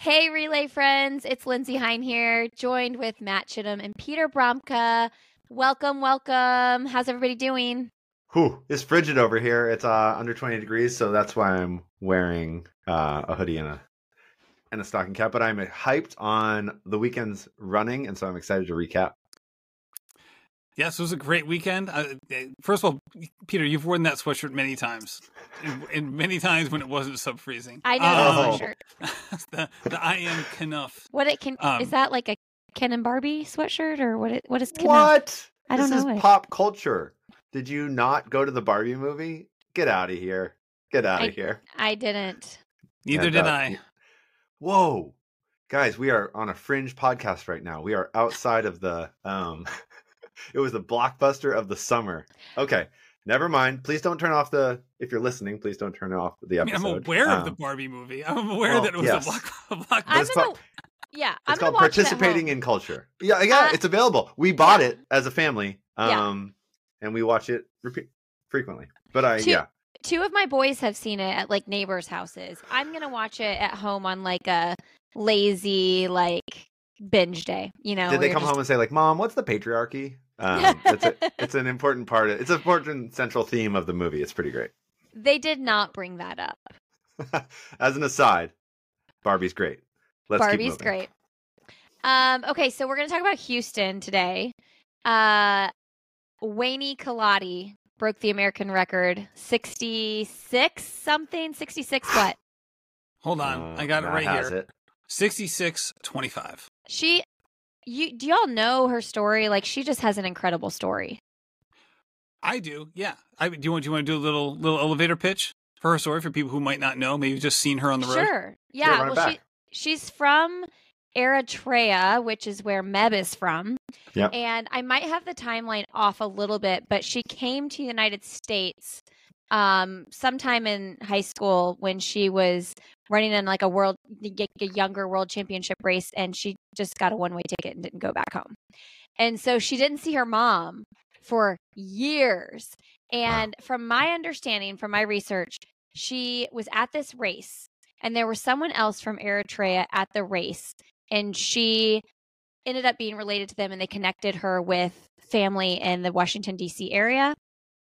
Hey, Relay friends. It's Lindsay Hine here, joined with Matt Chittum and Peter Bromka. Welcome, welcome. How's everybody doing? Whew, it's frigid over here. It's under 20 degrees, so that's why I'm wearing a hoodie and a stocking cap. But I'm hyped on the weekend's running, and so I'm excited to recap. Yes, it was a great weekend. First of all, Peter, you've worn that sweatshirt many times, and many times when it wasn't sub-freezing. I know that sweatshirt. the I am Knuff. What it can is that like a Ken and Barbie sweatshirt or what is Knuff? What? I don't know. This is pop culture. Did you not go to the Barbie movie? Get out of here. Get out of here. I didn't. Neither did I. Whoa. Guys, we are on a fringe podcast right now. We are outside of the it was the blockbuster of the summer. Okay, never mind. Please don't turn off if you're listening, please don't turn off the episode. I'm aware of the Barbie movie. I'm aware that it was a blockbuster. It's called participating in culture. Yeah, it's available. We bought it as a family, and we watch it frequently. But two of my boys have seen it at like neighbors' houses. I'm gonna watch it at home on like a lazy binge day. You know, did they come home and say like, "Mom, what's the patriarchy?" It's an important part. It's an important central theme of the movie. It's pretty great. They did not bring that up. As an aside, Barbie's great. Barbie's great. Okay, so we're going to talk about Houston today. Wayne Kaladi broke the American record, 66 what? Hold on, I got it right here. 66-25. Do y'all know her story? Like, she just has an incredible story. I do, yeah. Do you want to do a little elevator pitch for her story for people who might not know? Maybe you've just seen her on the road. Sure. Yeah. Well, she's from Eritrea, which is where Meb is from. Yep. And I might have the timeline off a little bit, but she came to the United States sometime in high school when she was running in like a younger world championship race, and she just got a one-way ticket and didn't go back home. And so she didn't see her mom for years. And from my understanding, from my research, she was at this race and there was someone else from Eritrea at the race, and she ended up being related to them, and they connected her with family in the Washington, D.C. area.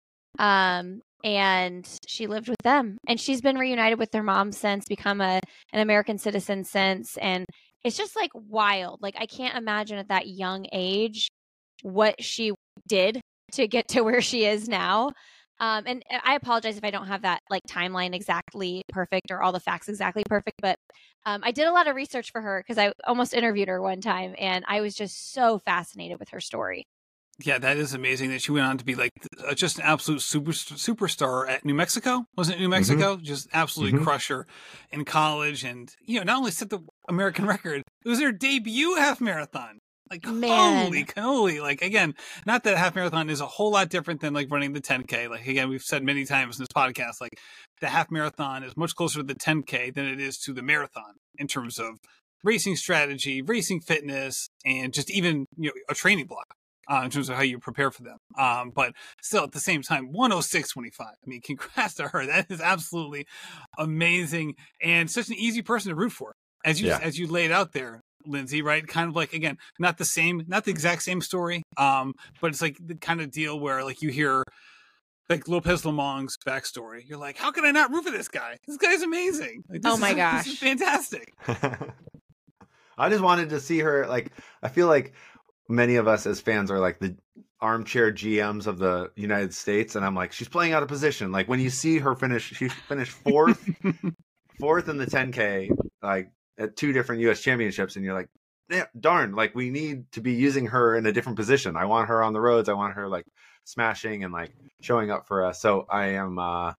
And she lived with them, and she's been reunited with her mom since, become an American citizen since. And it's just like wild. Like, I can't imagine at that young age what she did to get to where she is now. And I apologize if I don't have that like timeline exactly perfect or all the facts exactly perfect, but I did a lot of research for her because I almost interviewed her one time, and I was just so fascinated with her story. Yeah, that is amazing that she went on to be like just an absolute superstar at New Mexico. Wasn't it New Mexico? Mm-hmm. Just absolutely crush her in college, and not only set the American record, it was her debut half marathon. Like, holy cannoli. Like, again, not that half marathon is a whole lot different than like running the 10K. Like, again, we've said many times in this podcast, like the half marathon is much closer to the 10K than it is to the marathon in terms of racing strategy, racing fitness, and just even, a training block. In terms of how you prepare for them. But still, at the same time, 106.25. I mean, congrats to her. That is absolutely amazing, and such an easy person to root for. As you laid out there, Lindsay, right? Kind of like, again, not the exact same story, but it's like the kind of deal where like you hear like Lopez Lomong's backstory. You're like, how can I not root for this guy? This guy's amazing. Like, gosh. This is fantastic. I just wanted to see her. Like, I feel like many of us as fans are like the armchair GMs of the United States, and I'm like, she's playing out of position. Like, when you see her she finished fourth in the 10K, like at 2 different U.S. championships, and you're like, yeah, darn, like we need to be using her in a different position. I want her on the roads. I want her like smashing and like showing up for us. So I am.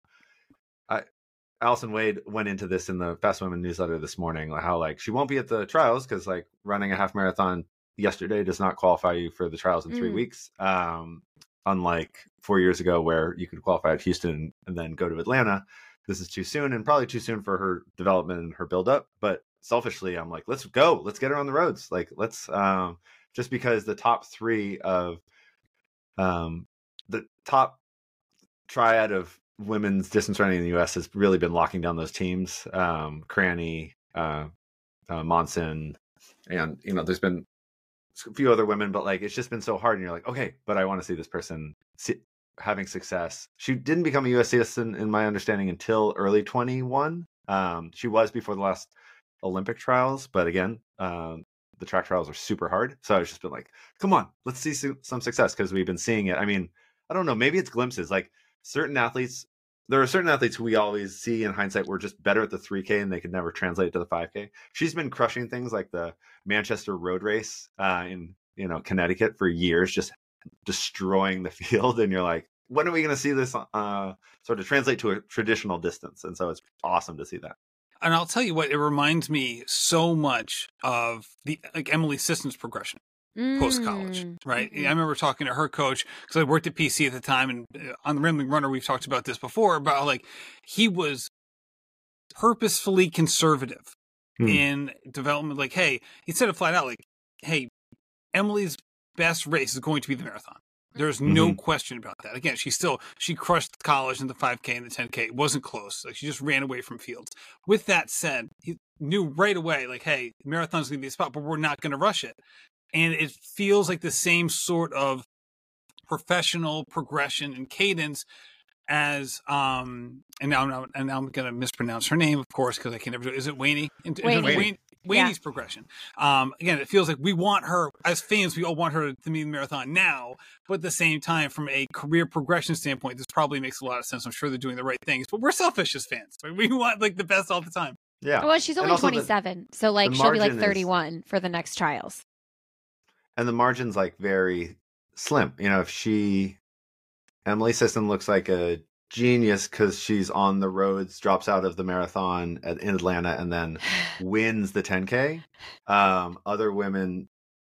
Allison Wade went into this in the Fast Women newsletter this morning, like how like she won't be at the trials because like running a half marathon yesterday does not qualify you for the trials in 3 weeks. Unlike 4 years ago where you could qualify at Houston and then go to Atlanta. This is too soon, and probably too soon for her development and her build up. But selfishly, I'm like, let's go. Let's get her on the roads. Like, let's just because the top 3 of the top triad of women's distance running in the U.S. has really been locking down those teams. Cranny, Monson, and there's been a few other women, but like it's just been so hard. And you're like, okay, but I want to see this person having success. She didn't become a U.S. citizen, in my understanding, until early 21. She was before the last Olympic trials, but again, the track trials are super hard. So I was just been like, come on, let's see some success, because we've been seeing it. I mean, I don't know, maybe it's glimpses. Like certain athletes, there are certain athletes who we always see in hindsight were just better at the 3K and they could never translate it to the 5K. She's been crushing things like the Manchester Road Race in Connecticut for years, just destroying the field. And you're like, when are we going to see this sort of translate to a traditional distance? And so it's awesome to see that. And I'll tell you what, it reminds me so much of Emily Sisson's progression post college, right? Mm-hmm. I remember talking to her coach because I worked at PC at the time, and on the Rambling Runner, we've talked about this before, about like he was purposefully conservative in development. Like, hey, he said it flat out, like, hey, Emily's best race is going to be the marathon. There's no question about that. Again, she crushed college in the 5K and the 10K. It wasn't close. Like, she just ran away from fields. With that said, he knew right away, like, hey, the marathon's going to be a spot, but we're not going to rush it. And it feels like the same sort of professional progression and cadence as and now I'm going to mispronounce her name, of course, because I can never do it. Is it Wayne? Wayne's progression. Again, it feels like we want her, as fans, we all want her to meet the marathon now, but at the same time, from a career progression standpoint, this probably makes a lot of sense. I'm sure they're doing the right things, but we're selfish as fans. Right? We want like the best all the time. Yeah. Well, she's only 27, so like she'll be like 31 for the next trials. And the margin's like very slim. If Emily Sisson looks like a genius because she's on the roads, drops out of the marathon in Atlanta, and then wins the 10K. Other women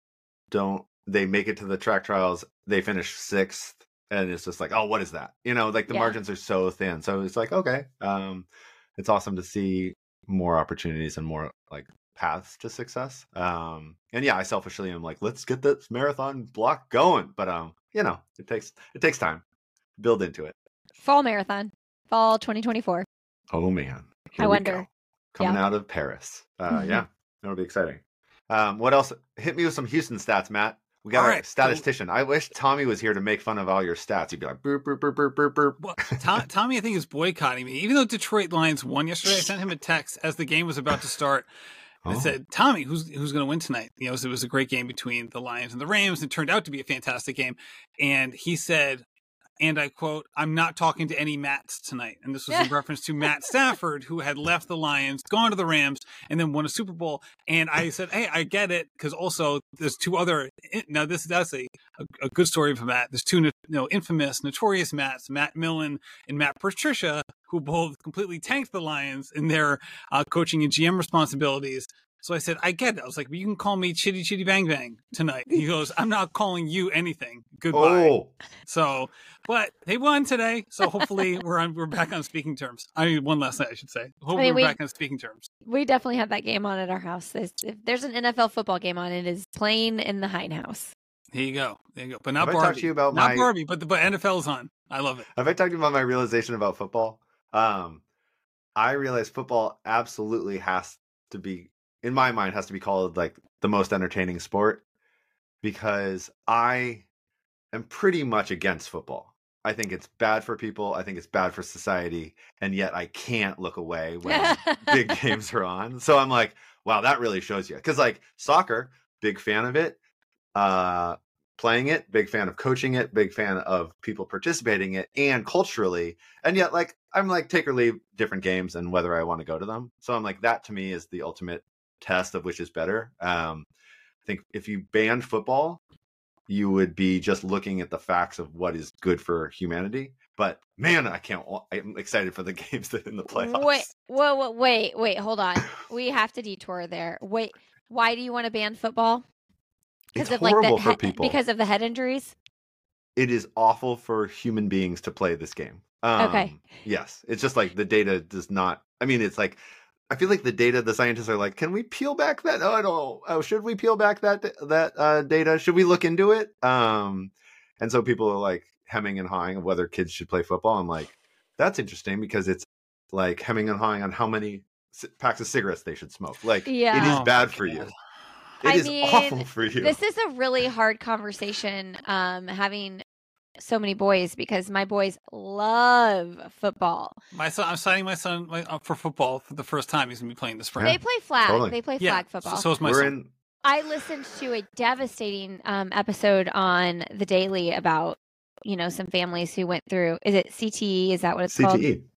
don't. They make it to the track trials. They finish 6th, and it's just like, oh, what is that? Like the margins are so thin. So it's like, okay, it's awesome to see more opportunities and more like paths to success. And yeah, I selfishly am like, let's get this marathon block going. But it takes time. Build into it. Fall marathon, fall 2024. Oh man, I wonder. Coming out of Paris. Yeah, that'll be exciting. What else? Hit me with some Houston stats, Matt. We got a statistician. I wish Tommy was here to make fun of all your stats. He'd be like, burp, burp, burp, burp, burp, burp. Well, Tommy, I think, is boycotting me. Even though Detroit Lions won yesterday, I sent him a text as the game was about to start. I said, Tommy, who's going to win tonight? It was a great game between the Lions and the Rams. It turned out to be a fantastic game. And he said, and I quote, I'm not talking to any Matts tonight. And this was in reference to Matt Stafford, who had left the Lions, gone to the Rams, and then won a Super Bowl. And I said, hey, I get it. Because also there's two other, now that's a good story for Matt. There's two infamous, notorious Matts, Matt Millen and Matt Patricia, who both completely tanked the Lions in their coaching and GM responsibilities. So I said, I get it. I was like, well, you can call me Chitty Chitty Bang Bang tonight. He goes, I'm not calling you anything. Goodbye. Oh. So, but they won today. So hopefully we're back on speaking terms. I mean, one last night, I should say. Hopefully we're back on speaking terms. We definitely have that game on at our house. If there's an NFL football game on, it is playing in the Hine house. There you go. But not Have Barbie. I talked to you about not Barbie, but NFL's on. I love it. Have I talked to you about my realization about football? I realize football absolutely has to be, in my mind, has to be called like the most entertaining sport, because I am pretty much against football. I think it's bad for people. I think it's bad for society. And yet I can't look away when big games are on. So I'm like, wow, that really shows you. Because like soccer, big fan of it. Playing it, big fan of coaching it, big fan of people participating in it, and culturally. And yet like I'm like take or leave different games and whether I want to go to them. So I'm like, that to me is the ultimate test of which is better. I think if you banned football, you would be just looking at the facts of what is good for humanity. But man, I'm excited for the games that in the playoffs. Wait, hold on. We have to detour there. Wait, why do you want to ban football? It's horrible for people. Because of the head injuries? It is awful for human beings to play this game. Okay. Yes. It's just like the data does not, I mean, it's like, I feel like the scientists are like, can we peel back that? Oh, I don't know. Oh, should we peel back that data? Should we look into it? And so people are like hemming and hawing of whether kids should play football. I'm like, that's interesting because it's like hemming and hawing on how many packs of cigarettes they should smoke. Like, Yeah. it is Oh, bad my for you. God. It is awful for you. This is a really hard conversation, having so many boys, because my boys love football. My son, I'm signing my son up for football for the first time. He's gonna be playing this spring. They play flag. Totally. They play Yeah, flag football. So is my We're son. in. I listened to a devastating episode on the Daily about, some families who went through. Is it CTE? Is that what it's called? CTE.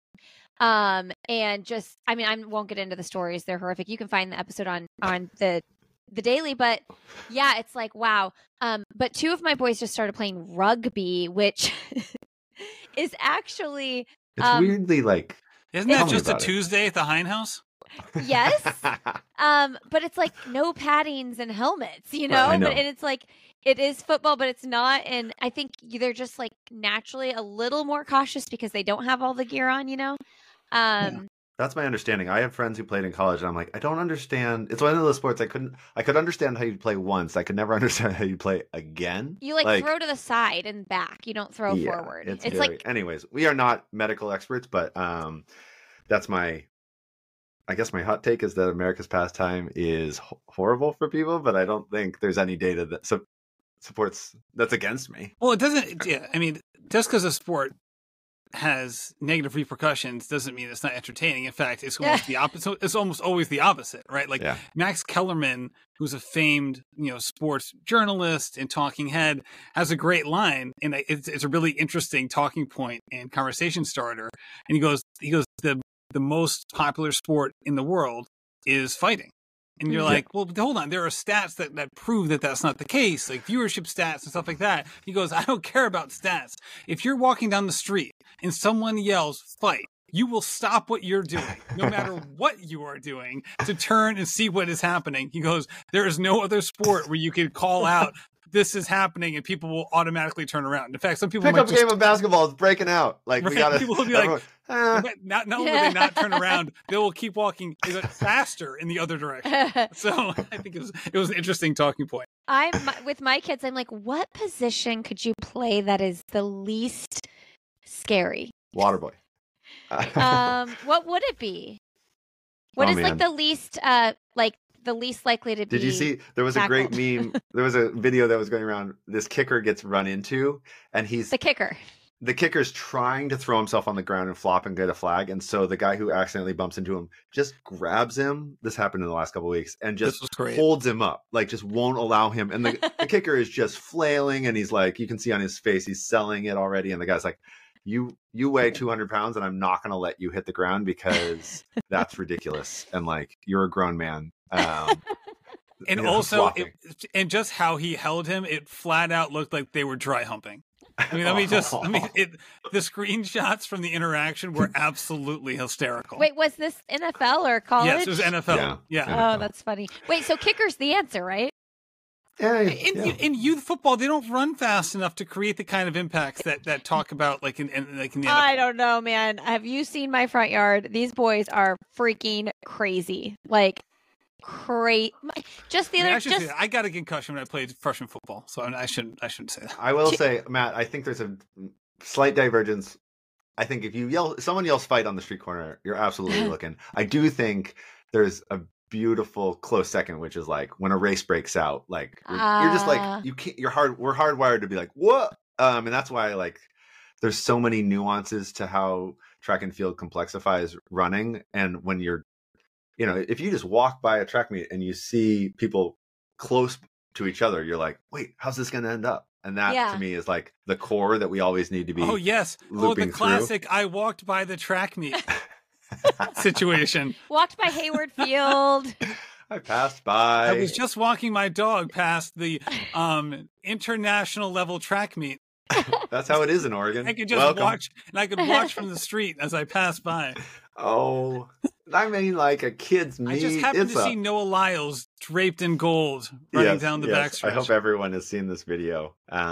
And just, I won't get into the stories. They're horrific. You can find the episode on the Daily, but yeah, it's like, wow. But two of my boys just started playing rugby, which is actually, It's weirdly like. Isn't that Tell me just a about it. Tuesday at the Hein House? yes. But it's like no paddings and helmets, I know. But, and it's like, it is football, but it's not. And I think they're just like naturally a little more cautious because they don't have all the gear on, That's my understanding. I have friends who played in college, and I'm like, I don't understand. It's one of those sports I could understand how you'd play once. I could never understand how you play again. You throw to the side and back. You don't throw forward. It's very... like, anyways, we are not medical experts, but that's I guess my hot take is that America's pastime is horrible for people, but I don't think there's any data that supports that's against me. Well, it doesn't. Yeah, just because a sport has negative repercussions doesn't mean it's not entertaining. In fact, it's almost the opposite. It's almost always the opposite, right? Like Max Kellerman, who's a famed, sports journalist and talking head, has a great line, and it's a really interesting talking point and conversation starter. And he goes, the most popular sport in the world is fighting. And you're like, well, hold on. There are stats that prove that that's not the case, like viewership stats and stuff like that. He goes, I don't care about stats. If you're walking down the street and someone yells, fight, you will stop what you're doing, no matter what you are doing, to turn and see what is happening. He goes, there is no other sport where you can call out, this is happening, and people will automatically turn around. In fact, some people Pickup game of basketball is breaking out. Like, we gotta. People will be everyone, not only will they not turn around, they will keep walking faster in the other direction. So I think it was an interesting talking point. With my kids, I'm like, what position could you play that is the least scary? Waterboy. What would it be? What is like the least the least likely to be? Did you see? There was tackled? a great meme. There was a video that was going around. This kicker gets run into, and he's the kicker. The kicker's trying to throw himself on the ground and flop and get a flag, and so the guy who accidentally bumps into him just grabs him. This happened in the last couple of weeks, and just holds him up, like just won't allow him. And the kicker is just flailing, and he's like, you can see on his face, he's selling it already. And the guy's like, you weigh 200 pounds, and I'm not going to let you hit the ground because that's ridiculous. And like, you're a grown man. And also, and just how he held him, it flat out looked like they were dry humping. The screenshots from the interaction were absolutely hysterical. Wait, was this NFL or college? Yes, it was NFL. Yeah. NFL. Oh, that's funny. Wait, so kicker's the answer, right? In youth football, they don't run fast enough to create the kind of impacts that talk about like in the NFL. I don't know, man. Have you seen my front yard? These boys are freaking crazy. Like just the other. I got a concussion when I played freshman football, so I shouldn't say that. I will say, Matt, I think there's a slight divergence. I think if someone yells fight on the street corner, you're absolutely looking. I do think there's a beautiful close second, which is like when a race breaks out, like you're just like, you can't, we're hardwired to be like, what? And that's why like there's so many nuances to how track and field complexifies running. And when you're, if you just walk by a track meet and you see people close to each other, you're like, wait, how's this going to end up? And that to me is like the core that we always need to be. Oh yes. The classic. I walked by the track meet situation. Walked by Hayward Field. I passed by. I was just walking my dog past the international level track meet. That's how it is in Oregon. I could just watch, and I could watch from the street as I passed by. Oh, I mean, like a kid's meet. I just happened to see Noah Lyles draped in gold running down the backstretch. I hope everyone has seen this video.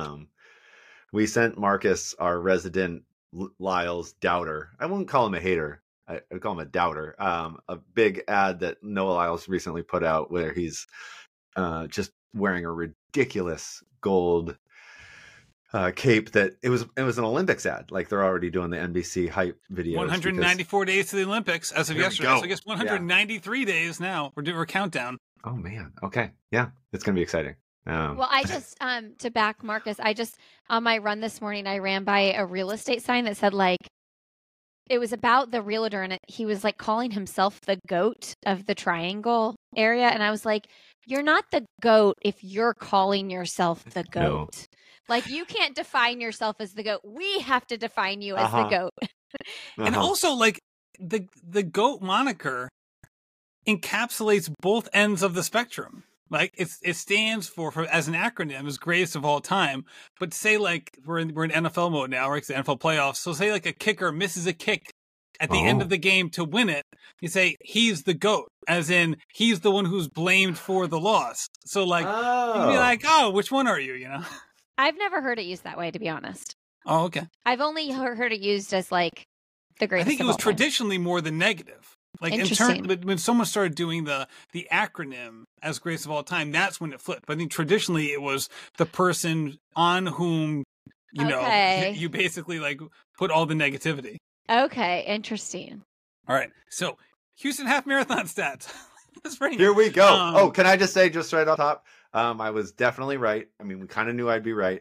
We sent Marcus, our resident Lyles doubter. I wouldn't call him a hater. I call him a doubter. A big ad that Noah Lyles recently put out where he's just wearing a ridiculous gold Cape that it was an Olympics ad. Like they're already doing the NBC hype videos. 194 days to the Olympics as of yesterday. So I guess 193 days now. We're doing a countdown. Oh man. Okay. Yeah, it's gonna be exciting. Well, I just to back Marcus, I just on my run this morning, I ran by a real estate sign that said like it was about the realtor, and he was like calling himself the goat of the Triangle area, and I was like, "You're not the goat if you're calling yourself the goat. No. Like you can't define yourself as the goat. We have to define you as the goat." And also, like the goat moniker encapsulates both ends of the spectrum. Like it stands for as an acronym is greatest of all time. But say like we're in NFL mode now, right? It's the NFL playoffs. So say like a kicker misses a kick at the end of the game to win it. You say he's the GOAT, as in he's the one who's blamed for the loss. So like you'd be like, oh, which one are you? You know? I've never heard it used that way, to be honest. Oh, okay. I've only heard it used as like the greatest. I think it was traditionally more the negative. Like when someone started doing the acronym as greatest of all time, that's when it flipped. But I think traditionally it was the person on whom you basically like put all the negativity. Okay, interesting. All right, so Houston half marathon stats. Here we go. Can I just say, just right off top, I was definitely right. I mean, we kind of knew I'd be right.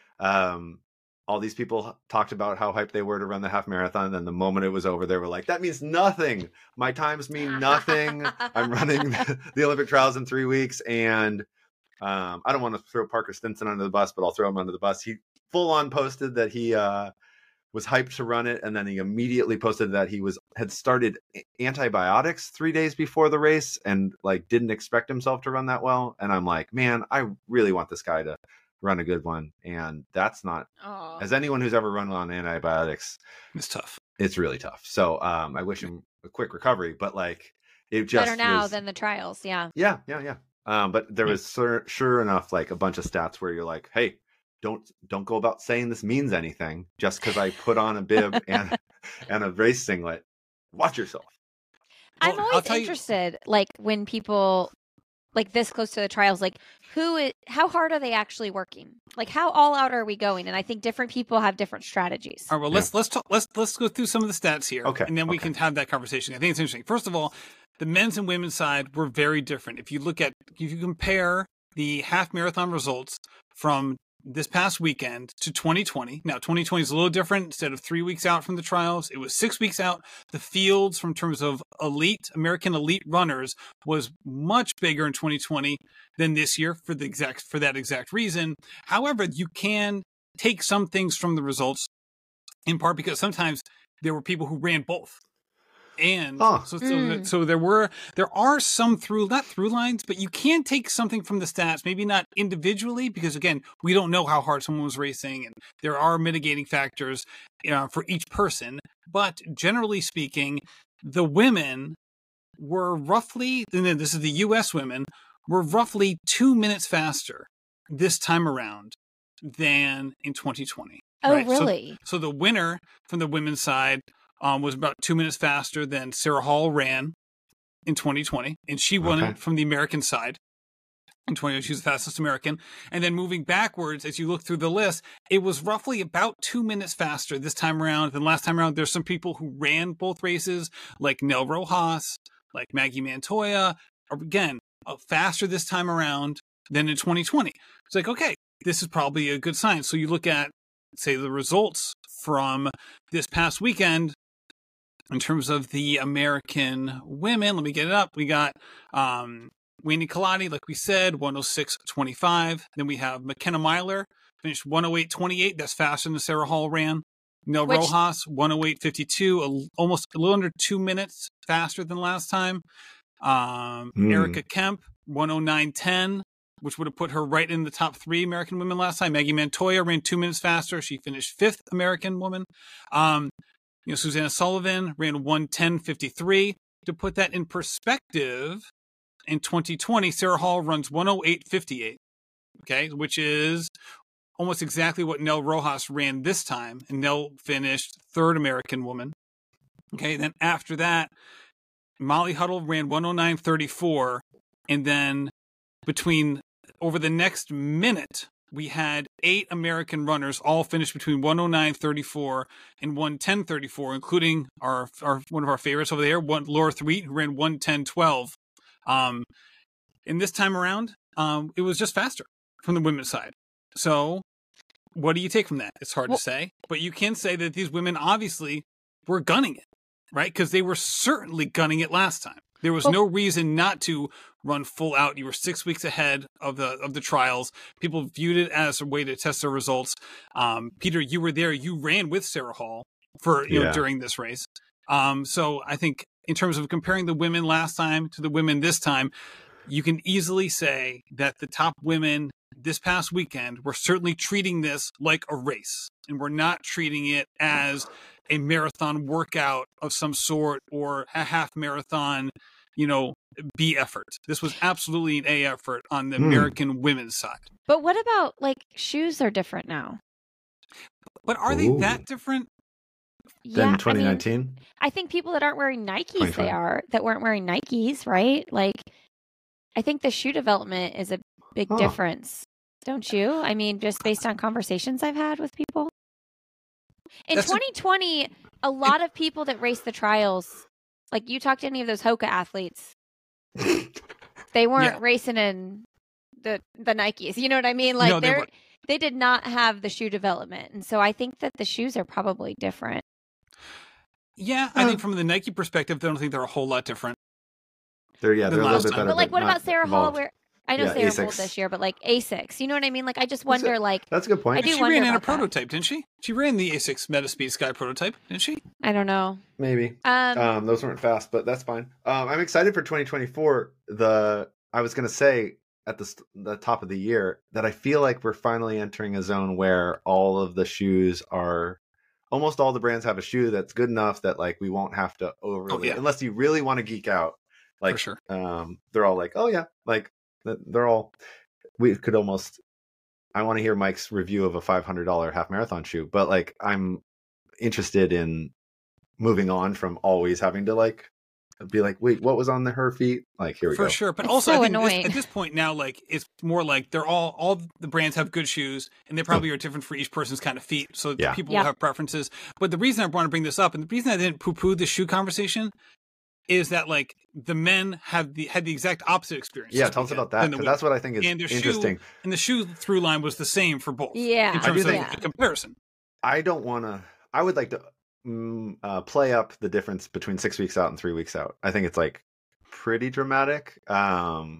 All these people talked about how hyped they were to run the half marathon. Then the moment it was over, they were like, that means nothing. My times mean nothing. I'm running the Olympic trials in 3 weeks. And I don't want to throw Parker Stinson under the bus, but I'll throw him under the bus. He full on posted that he was hyped to run it. And then he immediately posted that he had started antibiotics 3 days before the race and like didn't expect himself to run that well. And I'm like, man, I really want this guy to run a good one, and that's not as anyone who's ever run on antibiotics, it's tough. It's really tough. So I wish him a quick recovery, but like it just better now than the trials. Yeah. But there was sure enough like a bunch of stats where you're like, hey, don't go about saying this means anything just because I put on a bib and a race singlet. Watch yourself. I'm always interested, like when people like this close to the trials, like how hard are they actually working? Like how all out are we going? And I think different people have different strategies. All right, well, let's go through some of the stats here. Okay. And then we can have that conversation. I think it's interesting. First of all, the men's and women's side were very different. If you compare the half marathon results from this past weekend to 2020. Now, 2020 is a little different. Instead of 3 weeks out from the trials, it was 6 weeks out. The fields, from terms of American elite runners, was much bigger in 2020 than this year for that exact reason. However, you can take some things from the results, in part because sometimes there were people who ran both. And so there are some not through lines, but you can take something from the stats, maybe not individually, because again, we don't know how hard someone was racing, and there are mitigating factors for each person. But generally speaking, the women were roughly, and then this is the U.S. women, were roughly 2 minutes faster this time around than in 2020. Oh, right? Really? So the winner from the women's side was about 2 minutes faster than Sarah Hall ran in 2020. And she won it from the American side. In 2020, she was the fastest American. And then moving backwards, as you look through the list, it was roughly about 2 minutes faster this time around than last time around. There's some people who ran both races, like Nell Rojas, like Maggie Montoya. Again, faster this time around than in 2020. It's like, okay, this is probably a good sign. So you look at, say, the results from this past weekend. In terms of the American women, let me get it up. We got Wayne Kalani, like we said, 106.25. Then we have McKenna Myler, finished 108.28. That's faster than Sarah Hall ran. Nell Rojas, 108.52, almost a little under 2 minutes faster than last time. Erica Kemp, 109.10, which would have put her right in the top 3 American women last time. Maggie Montoya ran 2 minutes faster. She finished 5th American woman. Susanna Sullivan ran 110.53. To put that in perspective, in 2020, Sarah Hall runs 108.58, okay, which is almost exactly what Nell Rojas ran this time, and Nell finished 3rd American woman. Okay, then after that, Molly Huddle ran 109.34, and then over the next minute, we had 8 American runners all finish between 109.34 and 110.34, including our one of our favorites over there, Laura Threet, who ran 110.12. And this time around, it was just faster from the women's side. So what do you take from that? It's hard to say, but you can say that these women obviously were gunning it, right? Because they were certainly gunning it last time. There was no reason not to run full out. You were 6 weeks ahead of the trials. People viewed it as a way to test their results. Peter, you were there. You ran with Sarah Hall for during this race. So I think in terms of comparing the women last time to the women this time, you can easily say that the top women this past weekend were certainly treating this like a race, and we're not treating it as a marathon workout of some sort or a half marathon, B effort. This was absolutely an A effort on the American women's side. But what about shoes are different now? But are they that different? Than 2019? I think people that aren't wearing Nikes, that weren't wearing Nikes, right? I think the shoe development is a big difference. Don't you? I mean, just based on conversations I've had with people. In 2020, a lot of people that race the trials, you talk to any of those Hoka athletes, they weren't racing in the Nikes. You know what I mean? No, they did not have the shoe development. And so I think that the shoes are probably different. Yeah, I think from the Nike perspective, I don't think they're a whole lot different. They're a little bit better. But what about Sarah Hall? I know Sarah Asics. pulled this year, but Asics. You know what I mean? I just wonder, That's a good point. She ran in a prototype, didn't she? She ran the Asics Metaspeed Sky prototype, didn't she? I don't know. Maybe. Those weren't fast, but that's fine. I'm excited for 2024. I was going to say at the top of the year that I feel like we're finally entering a zone where all of the shoes are, almost all the brands have a shoe that's good enough that we won't have to overly, unless you really want to geek out. For sure. They're all they're all, we could almost, I want to hear Mike's review of a $500 half marathon shoe, but I'm interested in moving on from always having to be wait, what was on her feet? Here we go. For sure. But it's also so I think annoying. At this point now, it's more they're all the brands have good shoes, and they probably are different for each person's kind of feet. So people will have preferences. But the reason I want to bring this up, and the reason I didn't poo-poo the shoe conversation, is that the men had the exact opposite experience. Yeah, tell us about that, because that's what I think is interesting. And the shoe through line was the same for both. Yeah, in terms of the comparison. I would like to play up the difference between 6 weeks out and 3 weeks out. I think it's pretty dramatic. And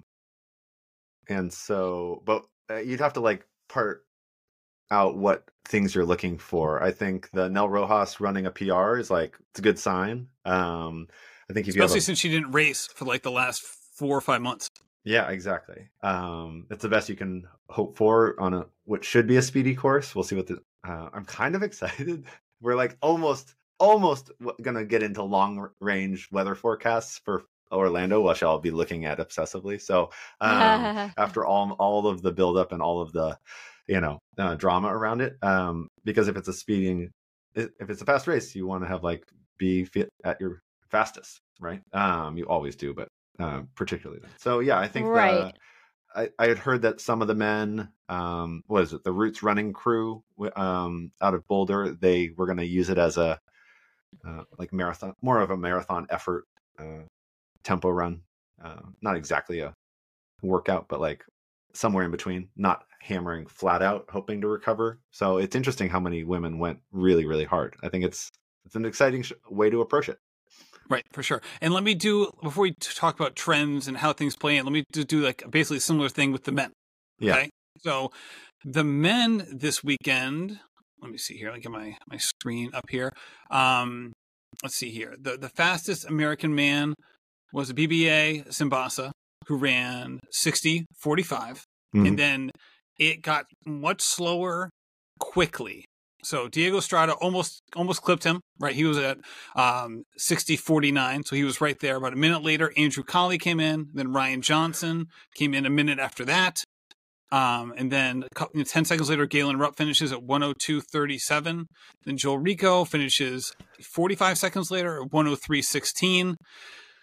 so, but you'd have to part out what things you're looking for. I think the Nell Rojas running a PR is it's a good sign. I think especially since she didn't race for the last 4 or 5 months. Yeah, exactly. It's the best you can hope for on what should be a speedy course. We'll see what I'm kind of excited. We're almost gonna get into long range weather forecasts for Orlando, which I'll be looking at obsessively. So after all of the buildup and all of the drama around it, because if it's a fast race, you want to have be fit at your fastest, right? You always do, but particularly then. So yeah, I think I had heard that some of the men, the Roots running crew out of Boulder, they were going to use it as a marathon, more of a marathon effort, tempo run, not exactly a workout, but somewhere in between, not hammering flat out, hoping to recover. So it's interesting how many women went really, really hard. I think it's an exciting way to approach it. Right, for sure. And let me before we talk about trends and how things play in, let me just do basically a similar thing with the men. Yeah. Okay? So the men this weekend, let me see here. Let me get my screen up here. Let's see here. The fastest American man was BBA Simbasa, who ran 60:45. Mm-hmm. And then it got much slower quickly. So Diego Estrada almost clipped him, right? He was at 60:49, so he was right there. About a minute later, Andrew Colley came in. Then Ryan Johnson came in a minute after that. And then 10 seconds later, Galen Rupp finishes at 1:02:37. Then Joel Rico finishes 45 seconds later at 1:03:16.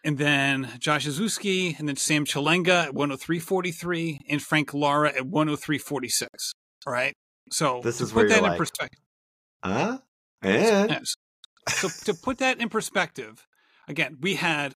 and then Josh Zuzki, and then Sam Chalenga at 103.43, and Frank Lara at 103.46. All right. So This to is where put you're that in like, perspective. huh? And Yes. So to put that in perspective, again, we had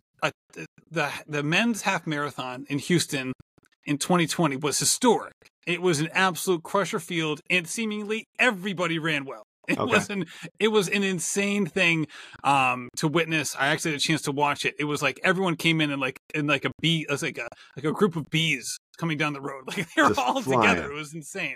the men's half marathon in Houston in 2020 was historic. It was an absolute crusher field, and seemingly everybody ran well. It was an insane thing to witness. I actually had a chance to watch it. It was like everyone came in like a bee, it was like a group of bees coming down the road. Like they were Just all flying. together. It was insane.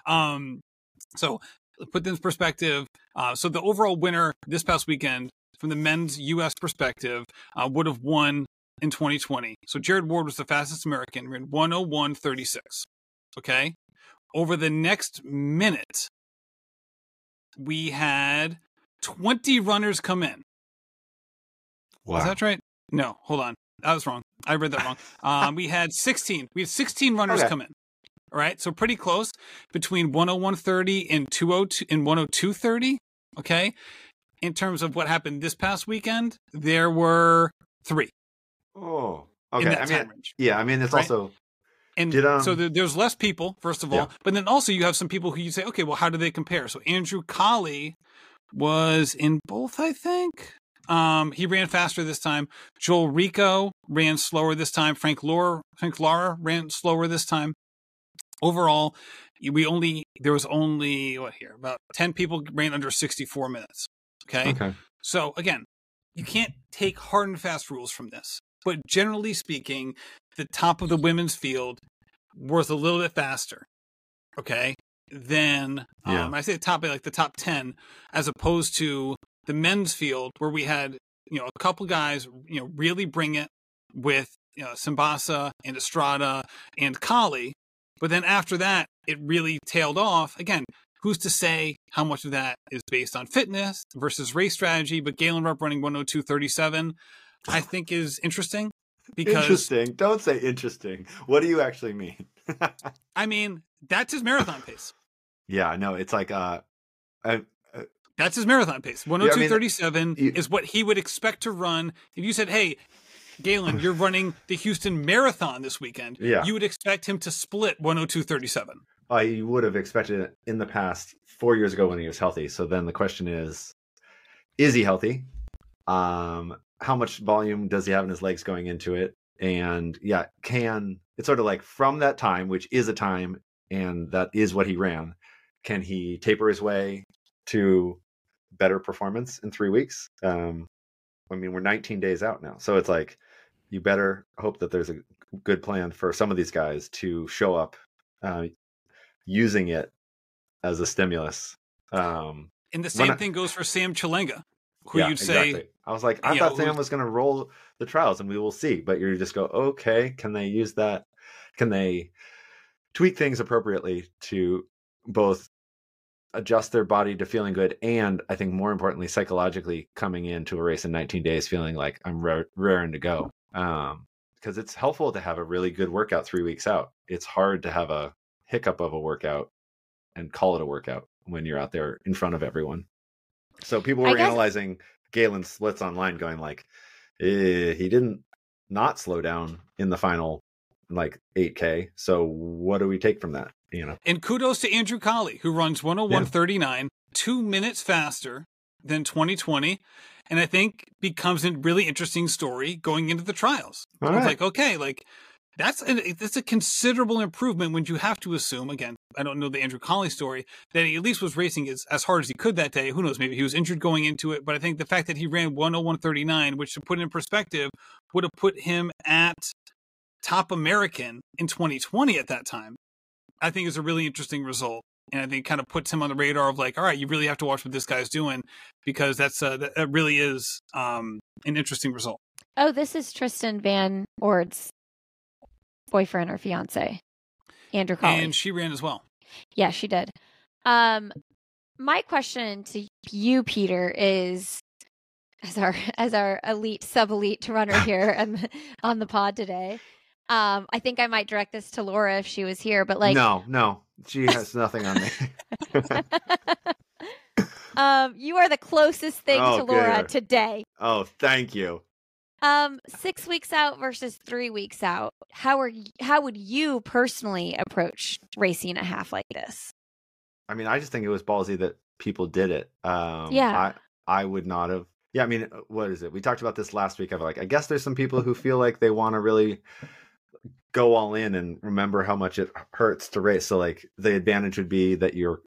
So put this in perspective. So the overall winner this past weekend, from the men's U.S. perspective, would have won in 2020. So Jared Ward was the fastest American, ran 101.36. Okay. Over the next minute, we had 20 runners come in. wow. Is that right? No, hold on. I was wrong. I read that wrong. We had 16. We had 16 runners come in. All right. So pretty close between 101.30 and 202 and 102.30. Okay. In terms of what happened this past weekend, there were 3. Oh, in okay. that time range. Yeah, I mean, it's Right? also And Did, so there's less people, first of all, Yeah. but then also you have some people who you say, okay, well, how do they compare? So Andrew Colley was in both, I think. He ran faster this time. Joel Rico ran slower this time. Frank Lara ran slower this time. Overall, there was only about 10 people ran under 64 minutes. Okay. So again, you can't take hard and fast rules from this, but generally speaking, the top of the women's field was a little bit faster. Okay. Then I say the top, like the top 10, as opposed to the men's field where we had, a couple guys, really bring it with, Simbasa and Estrada and Colley. But then after that, it really tailed off. Again, who's to say how much of that is based on fitness versus race strategy? But Galen Rupp running 102.37, I think is interesting. Because, interesting. Don't say interesting. What do you actually mean? I mean, that's his marathon pace. Yeah, no, it's like that's his marathon pace. 102.37 is what he would expect to run. If you said, hey, Galen, you're running the Houston Marathon this weekend, you would expect him to split 102.37. I would have expected it in the past 4 years ago when he was healthy. So then the question is he healthy? How much volume does he have in his legs going into it? And it's sort of like from that time, which is a time, and that is what he ran, can he taper his way to better performance in 3 weeks? I mean, we're 19 days out now. So it's like, you better hope that there's a good plan for some of these guys to show up using it as a stimulus. And the same thing goes for Sam Chalenga, who you'd say... Exactly. I was like, I thought Sam was going to roll the trials and we will see. But you just go, okay, can they use that? Can they tweak things appropriately to both adjust their body to feeling good and, I think more importantly, psychologically coming into a race in 19 days feeling like I'm raring to go? Because it's helpful to have a really good workout 3 weeks out. It's hard to have a hiccup of a workout and call it a workout when you're out there in front of everyone. So people were analyzing Galen's splits online going like, he didn't not slow down in the final like 8K. So what do we take from that? And kudos to Andrew Colley, who runs 101.39, 2 minutes faster than 2020. And I think becomes a really interesting story going into the trials. It's like, okay, like that's a considerable improvement when you have to assume, again, I don't know the Andrew Colley story, that he at least was racing as hard as he could that day. Who knows, maybe he was injured going into it. But I think the fact that he ran 101.39, which to put it in perspective, would have put him at top American in 2020 at that time, I think is a really interesting result. And I think it kind of puts him on the radar of like, all right, you really have to watch what this guy's doing, because that really is an interesting result. Oh, this is Tristan Van Ord's boyfriend or fiance, Andrew Colley. And she ran as well. Yeah, she did. My question to you, Peter, is as our elite, sub-elite runner here on the pod today. I think I might direct this to Laura if she was here, but like, no, she has nothing on me. You are the closest thing to Laura today. Oh, thank you. 6 weeks out versus 3 weeks out. How would you personally approach racing a half like this? I mean, I just think it was ballsy that people did it. Yeah. I would not have. Yeah, I mean, what is it? We talked about this last week. I guess there's some people who feel like they want to really go all in and remember how much it hurts to race. So like the advantage would be that you're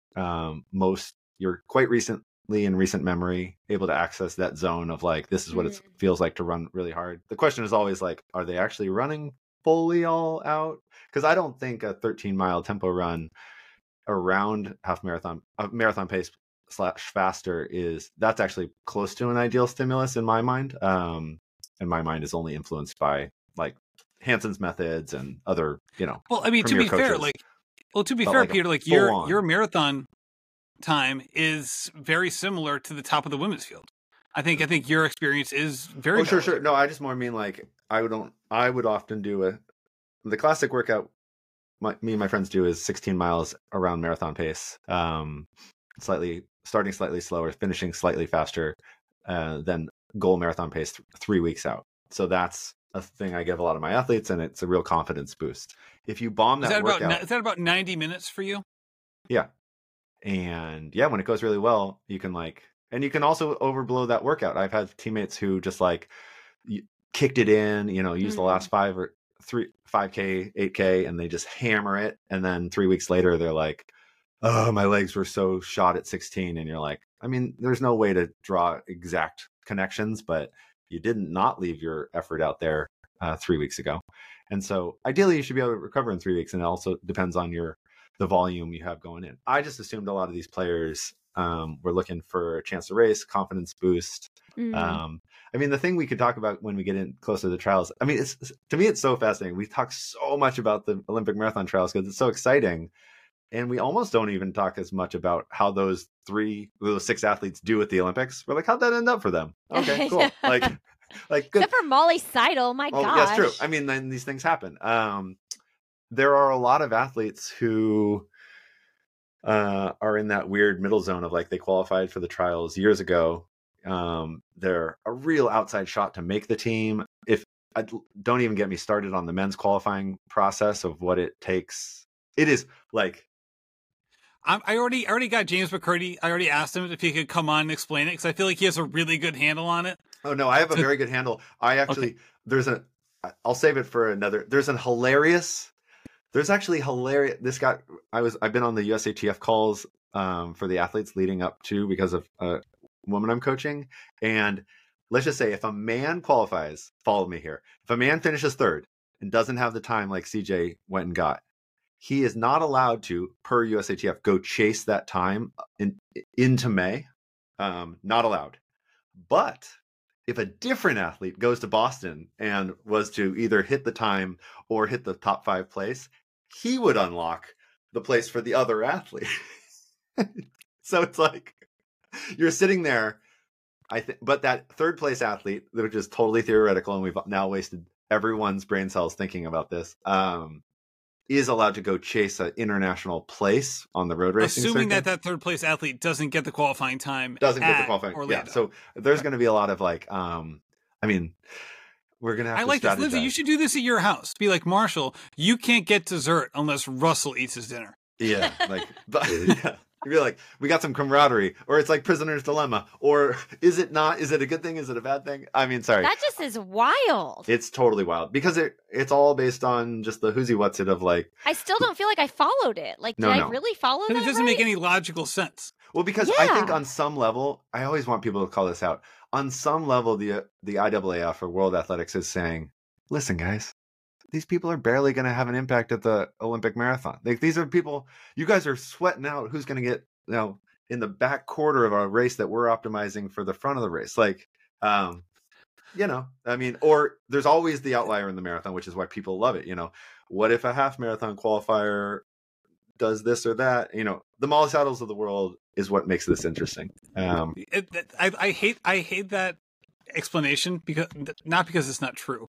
quite recently in recent memory able to access that zone of like, this is what it feels like to run really hard. The question is always like, are they actually running fully all out? Because I don't think a 13-mile tempo run around marathon pace / faster that's actually close to an ideal stimulus in my mind. And my mind is only influenced by like Hanson's methods and other, Well, I mean, to be fair, Peter, like your marathon time is very similar to the top of the women's field. I think your experience is very. Oh, sure. No, I just more mean like I would often do the classic workout. Me and my friends do is 16 miles around marathon pace, starting slightly slower, finishing slightly faster than goal marathon pace 3 weeks out. So that's a thing I give a lot of my athletes, and it's a real confidence boost. If you bomb that workout, is that about 90 minutes for you? Yeah, and yeah, when it goes really well, you can and you can also overblow that workout. I've had teammates who just kicked it in, use the last 5K, 8K, and they just hammer it. And then 3 weeks later, they're like, oh, my legs were so shot at 16. And you're like, I mean, there's no way to draw exact connections, but you didn't not leave your effort out there 3 weeks ago. And so ideally you should be able to recover in 3 weeks. And it also depends on the volume you have going in. I just assumed a lot of these players were looking for a chance to race, confidence boost. I mean, the thing we could talk about when we get in closer to the trials, I mean, to me, it's so fascinating. We talk so much about the Olympic marathon trials because it's so exciting. And we almost don't even talk as much about how those 6 athletes do at the Olympics. We're like, how'd that end up for them? Okay, cool. Like good. Except for Molly Seidel, my gosh. That's true. I mean, then these things happen. There are a lot of athletes who are in that weird middle zone of like they qualified for the trials years ago. They're a real outside shot to make the team. Don't even get me started on the men's qualifying process of what it takes. It is like I already got James McCurdy. I already asked him if he could come on and explain it because I feel like he has a really good handle on it. Oh no, I have a very good handle. I actually I'll save it for another. There's actually hilarious. I've been on the USATF calls for the athletes leading up to because of a woman I'm coaching. And let's just say if a man qualifies, follow me here. If a man finishes third and doesn't have the time like CJ went and got, he is not allowed to, per USATF, go chase that time into May. Not allowed. But if a different athlete goes to Boston and was to either hit the time or hit the top 5 place, he would unlock the place for the other athlete. So it's like you're sitting there, but that third place athlete, which is totally theoretical, and we've now wasted everyone's brain cells thinking about this, is allowed to go chase an international place on the road racing assuming circuit. that third place athlete doesn't get the qualifying time. Doesn't get the qualifying. Orlando. Yeah. So there's going to be a lot of I mean, we're going to have I to like this. strategize. Lindsay, you should do this at your house. Be like, Marshall, you can't get dessert unless Russell eats his dinner. Yeah. Yeah. You'd be like, we got some camaraderie, or it's like Prisoner's Dilemma, or is it not? Is it a good thing? Is it a bad thing? I mean, sorry. That just is wild. It's totally wild because it's all based on just the who's what's it of like. I still don't feel like I followed it. Like, did I really follow that? It doesn't make any logical sense. Well, because I think on some level, I always want people to call this out. On some level, the IAAF or World Athletics is saying, listen, guys, these people are barely going to have an impact at the Olympic marathon. Like, these are people, you guys are sweating out who's going to get, in the back quarter of a race that we're optimizing for the front of the race. Like, I mean, or there's always the outlier in the marathon, which is why people love it. What if a half marathon qualifier does this or that? The Molly Saddles of the world is what makes this interesting. I hate that explanation not because it's not true,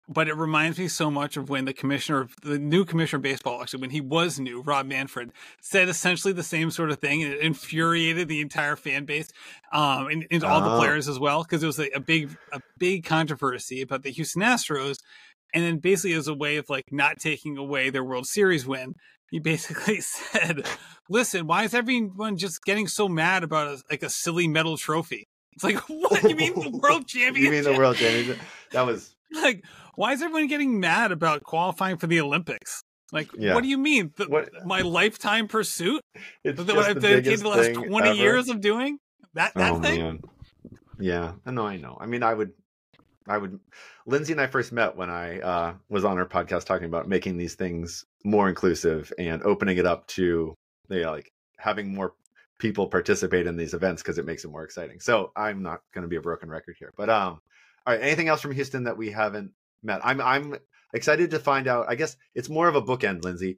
but it reminds me so much of when the new commissioner of baseball, actually, when he was new, Rob Manfred, said essentially the same sort of thing. And it infuriated the entire fan base, and all the players as well, because it was a big controversy about the Houston Astros. And then basically as a way of like not taking away their World Series win, he basically said, listen, why is everyone just getting so mad about a silly metal trophy? It's like, what? You mean the World Championship? You mean the World Championship? That was... Like, why is everyone getting mad about qualifying for the Olympics? Like, what do you mean? My lifetime pursuit? It's what I've dedicated the last 20 years of doing? That thing? Man. Yeah. No, I know. I mean, I would... Lindsay and I first met when I was on our podcast talking about making these things more inclusive and opening it up to like having more people participate in these events because it makes it more exciting. So I'm not going to be a broken record here, but all right. Anything else from Houston that we haven't met? I'm excited to find out. I guess it's more of a bookend, Lindsay.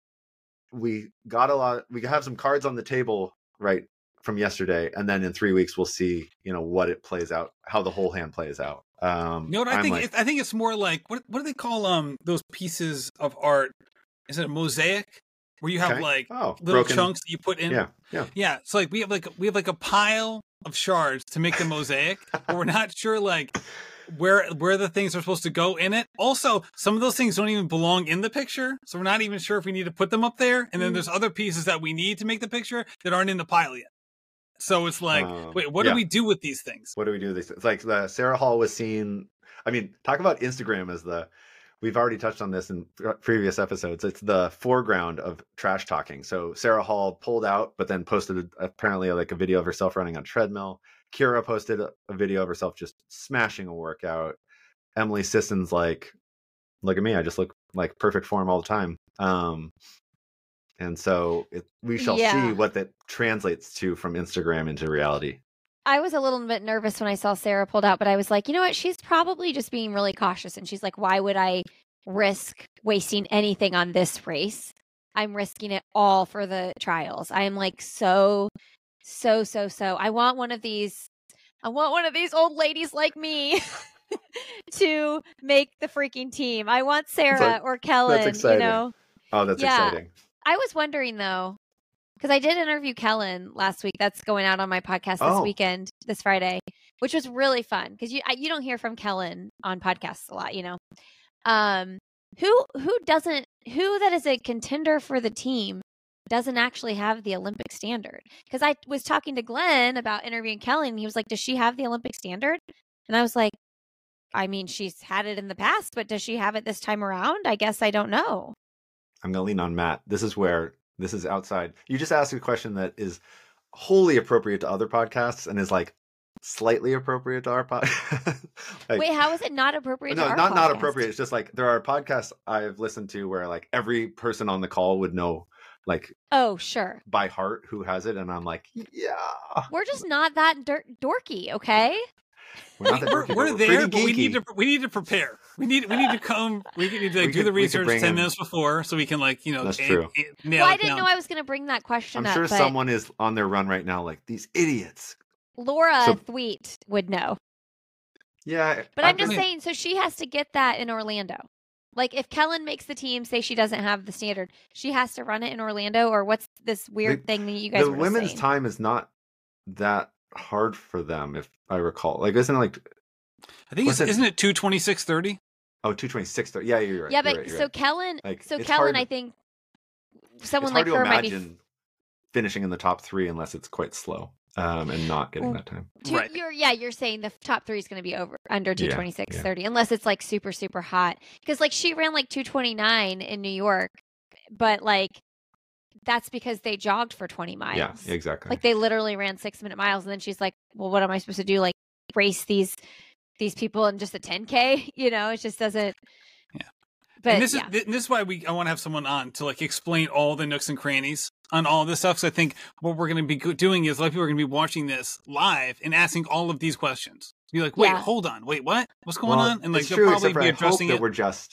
We have some cards on the table right from yesterday, and then in 3 weeks we'll see, what it plays out, how the whole hand plays out. I think it's more like what do they call those pieces of art? Is it a mosaic where you have little broken chunks that you put in? Yeah. So like we have like a pile of shards to make the mosaic, but we're not sure like where the things are supposed to go in it. Also, some of those things don't even belong in the picture, so we're not even sure if we need to put them up there. And then there's other pieces that we need to make the picture that aren't in the pile yet. So it's like, wait, what do we do with these things? What do we do with these things? Like the Sarah Hall was seen. I mean, talk about Instagram as we've already touched on this in previous episodes. It's the foreground of trash talking. So Sarah Hall pulled out, but then posted apparently like a video of herself running on a treadmill. Kira posted a video of herself just smashing a workout. Emily Sisson's like, look at me, I just look like perfect form all the time. And so we shall see what that translates to from Instagram into reality. I was a little bit nervous when I saw Sarah pulled out, but I was like, you know what? She's probably just being really cautious. And she's like, why would I risk wasting anything on this race? I'm risking it all for the trials. I am like so. I want one of these old ladies like me to make the freaking team. I want Sarah or Kellen. That's exciting. Oh, that's exciting. I was wondering though, because I did interview Kellen last week. That's going out on my podcast this weekend, this Friday, which was really fun because you don't hear from Kellen on podcasts a lot, Who that is a contender for the team doesn't actually have the Olympic standard? Because I was talking to Glenn about interviewing Kellen, and he was like, "Does she have the Olympic standard?" And I was like, "I mean, she's had it in the past, but does she have it this time around? I guess I don't know." I'm going to lean on Matt. This is outside. You just asked a question that is wholly appropriate to other podcasts and is like slightly appropriate to our podcast. Wait, how is it not appropriate to our podcast? Not appropriate. It's just like there are podcasts I've listened to where like every person on the call would know like sure by heart who has it, and I'm like, yeah. We're just not that dorky, okay? We're not that dorky, we're there, but we need to prepare. We need to come. We need to do the research 10 minutes before, so we can That's true. Well, I didn't know I was going to bring that question up. I'm sure someone is on their run right now, like these idiots. Laura Thweet would know. Yeah, but I'm just saying. So she has to get that in Orlando. Like if Kellen makes the team, say she doesn't have the standard, she has to run it in Orlando, or what's this weird thing that you guys were saying? The women's time is not that hard for them, if I recall. Like, isn't it like? I think isn't it 2:26:30? Oh, 2:26:30. Yeah, you're right. Yeah, but you're so right. Kellen, like, Kellen, I think someone like her might be finishing in the top 3 unless it's quite slow and not getting that time. Right. You're saying the top 3 is going to be under 2:26:30 unless it's like super super hot, because like she ran like 2:29 in New York, but like that's because they jogged for 20 miles. Yeah, exactly. Like they literally ran 6-minute miles, and then she's like, well, what am I supposed to do? Like race these people in just a 10K? It just doesn't. Yeah. But and this is why I want to have someone on to like explain all the nooks and crannies on all this stuff. So I think what we're going to be doing is a lot of people are going to be watching this live and asking all of these questions. Be like, wait, hold on, wait, what? What's going on? And like they'll probably be addressing it.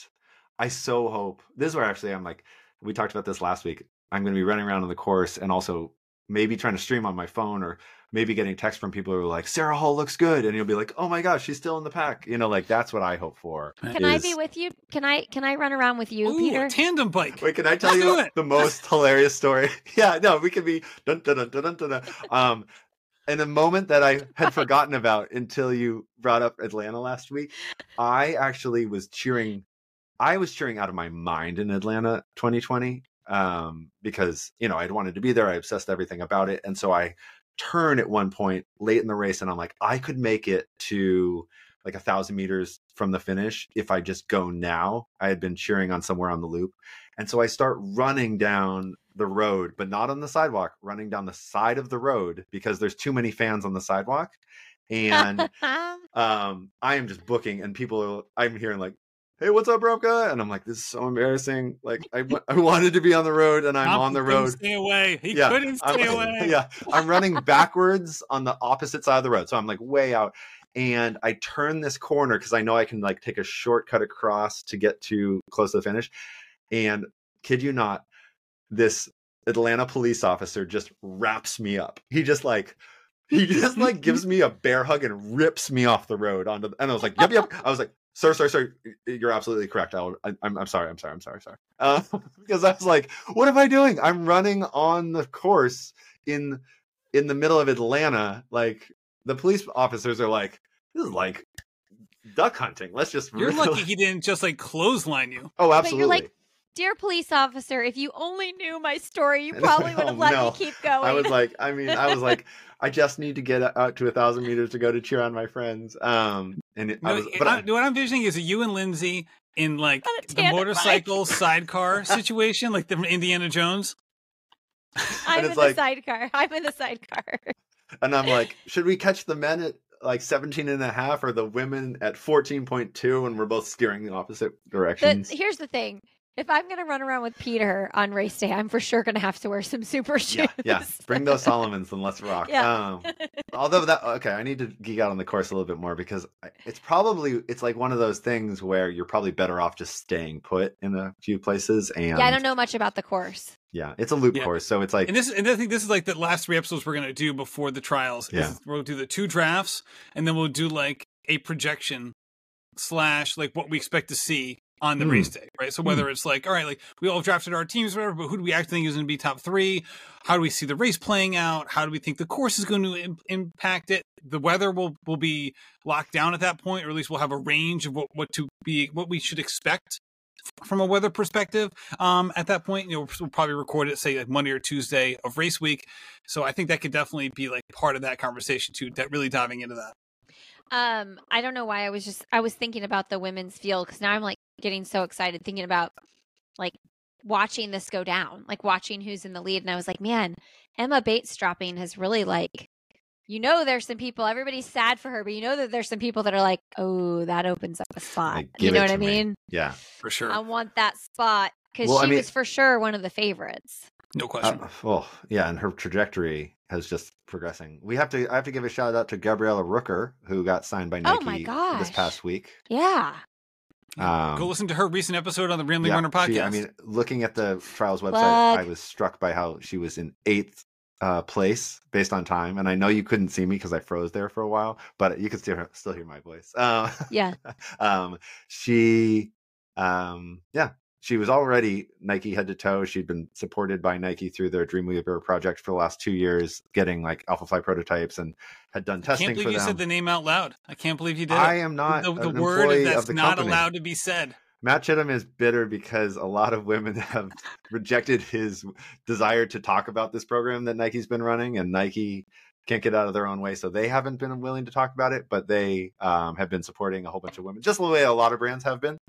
I so hope this is where actually I'm like, we talked about this last week. I'm going to be running around on the course and also maybe trying to stream on my phone, or maybe getting text from people who are like, Sarah Hall looks good, and you'll be like, oh my gosh, she's still in the pack. Like that's what I hope for. Can I be with you? Can I run around with you, Peter? A tandem bike. Wait, can I tell you the most hilarious story? Yeah, no, we could be dun, dun, dun, dun, dun, dun. In a moment that I had forgotten about until you brought up Atlanta last week, I actually was cheering. I was cheering out of my mind in Atlanta 2020 because, I'd wanted to be there. I obsessed everything about it. And so I turn at one point late in the race and I'm like, I could make it to like 1,000 meters from the finish if I just go now. I had been cheering on somewhere on the loop. And so I start running down the road, but not on the sidewalk, running down the side of the road because there's too many fans on the sidewalk. And I am just booking, and I'm hearing like, hey, what's up, Roka? And I'm like, this is so embarrassing. Like, I wanted to be on the road, and I'm on the road. Stay away. He couldn't stay away. Yeah, I'm running backwards on the opposite side of the road. So I'm like way out. And I turn this corner because I know I can like take a shortcut across to get to close to the finish. And kid you not, this Atlanta police officer just wraps me up. He just gives me a bear hug and rips me off the road and I was like, yep. I was like, sir, you're absolutely correct. I'm sorry. Because I was like, what am I doing? I'm running on the course in the middle of Atlanta. Like the police officers are like, this is like duck hunting. Let's just. You're lucky he didn't just like clothesline you. Oh, absolutely. But you're like, dear police officer, if you only knew my story, you probably would have let me keep going. I was like, I just need to get out to 1,000 meters to go to cheer on my friends. What I'm envisioning is you and Lindsay in like the motorcycle sidecar situation, like the Indiana Jones. I'm in the sidecar. And I'm like, should we catch the men at like 17.5 or the women at 14.2? And we're both steering the opposite directions. Here's the thing. If I'm going to run around with Peter on race day, I'm for sure going to have to wear some super shoes. Yeah. Bring those Solomons and let's rock. Yeah. Although I need to geek out on the course a little bit more because it's like one of those things where you're probably better off just staying put in a few places. And I don't know much about the course. Yeah, it's a loop course, so it's like, and I think this is like the last 3 episodes we're going to do before the trials. Yeah, we'll do the 2 drafts, and then we'll do like a projection / like what we expect to see on the race day, right? So whether it's like, all right, like we all drafted our teams or whatever, but who do we actually think is going to be top 3? How do we see the race playing out? How do we think the course is going to impact it? The weather will be locked down at that point, or at least we'll have a range of what we should expect from a weather perspective. At that point, we'll probably record it, say like Monday or Tuesday of race week. So I think that could definitely be like part of that conversation too, that really diving into that. I don't know why I was thinking about the women's field because now I'm like getting so excited thinking about like watching this go down, like watching who's in the lead. And I was like, man, Emma Bates dropping has really like, there's some people, everybody's sad for her, but that there's some people that are like, oh, that opens up a spot. You know what I mean? Yeah, for sure. I want that spot because she was for sure one of the favorites. No question. And her trajectory has just progressing. I have to give a shout out to Gabriella Rooker, who got signed by Nike this past week. Yeah. Go listen to her recent episode on the Rambling Runner podcast. Looking at the trials website, I was struck by how she was in 8th place based on time. And I know you couldn't see me because I froze there for a while, but you could still hear my voice. She was already Nike head to toe. She'd been supported by Nike through their Dreamweaver project for the last 2 years, getting like Alphafly prototypes and had done testing for them. I can't believe you said the name out loud. I can't believe you did. I am not the word that's not allowed to be said. Matt Chittum is bitter because a lot of women have rejected his desire to talk about this program that Nike's been running, and Nike can't get out of their own way. So they haven't been willing to talk about it, but they have been supporting a whole bunch of women, just the way a lot of brands have been,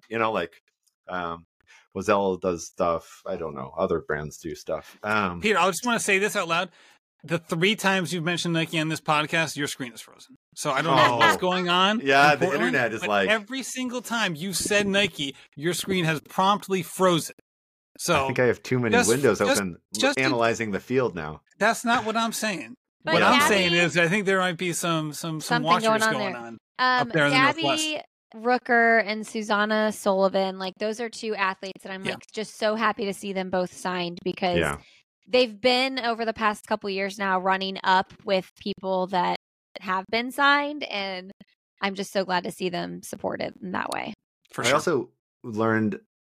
Wazelle does stuff. I don't know. Other brands do stuff. Peter, I just want to say this out loud. The 3 times you've mentioned Nike on this podcast, your screen is frozen. So I don't know what's going on. Yeah, the internet is like... Every single time you said Nike, your screen has promptly frozen. So I think I have too many windows open analyzing the field now. That's not what I'm saying. But what I'm saying is I think there might be some watchers going on up there in the Northwest. Rooker and Susanna Sullivan, like those are 2 athletes that I'm like just so happy to see them both signed because they've been over the past couple years now running up with people that have been signed, and I'm just so glad to see them supported in that way. For I sure. also learned,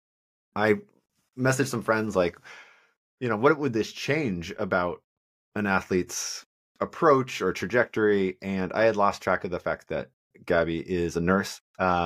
I messaged some friends like, what would this change about an athlete's approach or trajectory? And I had lost track of the fact that Gabby is a nurse,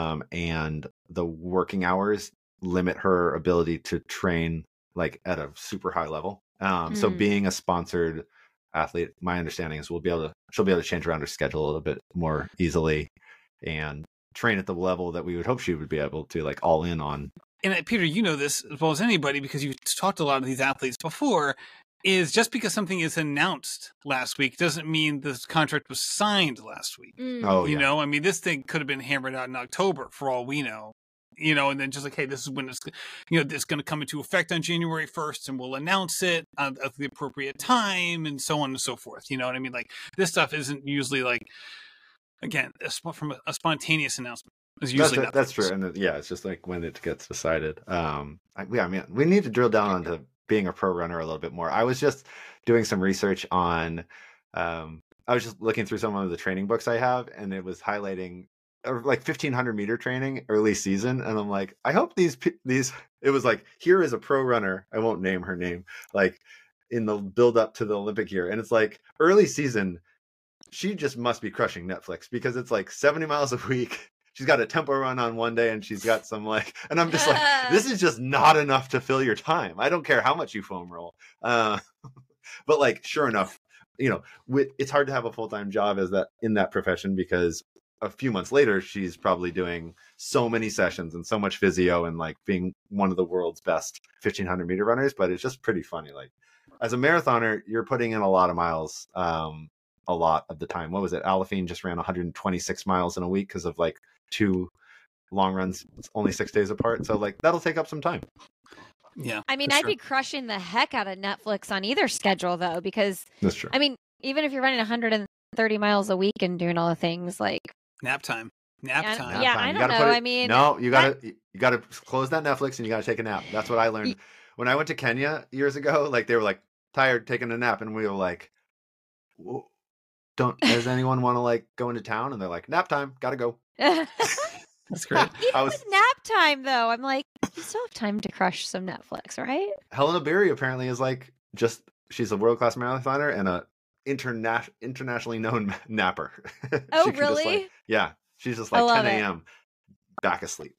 and the working hours limit her ability to train like at a super high level. So being a sponsored athlete, my understanding is she'll be able to change around her schedule a little bit more easily and train at the level that we would hope she would be able to, like, all in on. And Peter, you know this as well as anybody because you've talked to a lot of these athletes before, is just because something is announced last week doesn't mean the contract was signed last week. Oh, you know, I mean, this thing could have been hammered out in October for all we know. And then just like, hey, this is when it's going to come into effect on January 1st, and we'll announce it at the appropriate time, and so on and so forth. You know what I mean? Like, this stuff isn't usually like, again, from a spontaneous announcement. That's true, and it's just like when it gets decided. We need to drill down onto being a pro runner a little bit more. I was just doing some research on. I was just looking through some of the training books I have, and it was highlighting like 1500 meter training early season, and I'm like, I hope these it was like, here is a pro runner, I won't name her name, like in the build up to the Olympic year, and it's like early season, she just must be crushing Netflix because it's like 70 miles a week. She's got a tempo run on one day, and she's got some and I'm just like, this is just not enough to fill your time. I don't care how much you foam roll. But like, sure enough, it's hard to have a full-time job in that profession, because a few months later, she's probably doing so many sessions and so much physio and like being one of the world's best 1500 meter runners. But it's just pretty funny. Like, as a marathoner, you're putting in a lot of miles, a lot of the time. What was it? Alafine just ran 126 miles in a week because of like 2 long runs, only 6 days apart. So like, that'll take up some time. Yeah. I mean, I'd be crushing the heck out of Netflix on either schedule though, because that's true. I mean, even if you're running 130 miles a week and doing all the things like nap time. Yeah, I don't know. I mean, no, you gotta close that Netflix and you gotta take a nap. That's what I learned when I went to Kenya years ago. Like, they were like, tired, taking a nap, and we were like, does anyone want to like go into town? And they're like, nap time, gotta go. That's great. Even with nap time though, I'm like, you still have time to crush some Netflix, right? Helena Berry apparently is like, she's a world-class marathoner and a internationally known napper. Oh, really? She's just like 10 a.m. back to sleep.